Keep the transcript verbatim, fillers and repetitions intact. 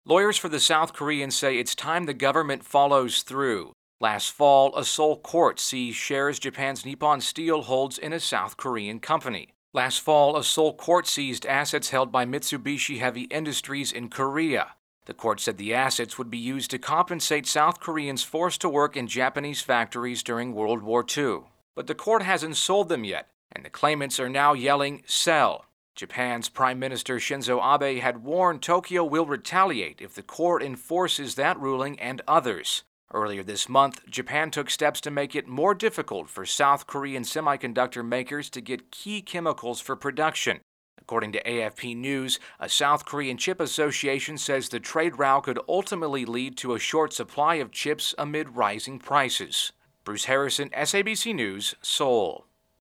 Lawyers for the South Koreans say it's time the government follows through. Last fall, a Seoul court seized shares Japan's Nippon Steel holds in a South Korean company. Last fall, a Seoul court seized assets held by Mitsubishi Heavy Industries in Korea. The court said the assets would be used to compensate South Koreans forced to work in Japanese factories during World War Two. But the court hasn't sold them yet, and the claimants are now yelling, "Sell." Japan's Prime Minister Shinzo Abe had warned Tokyo will retaliate if the court enforces that ruling and others. Earlier this month, Japan took steps to make it more difficult for South Korean semiconductor makers to get key chemicals for production. According to A F P News, a South Korean chip association says the trade row could ultimately lead to a short supply of chips amid rising prices. Bruce Harrison, S A B C News, Seoul.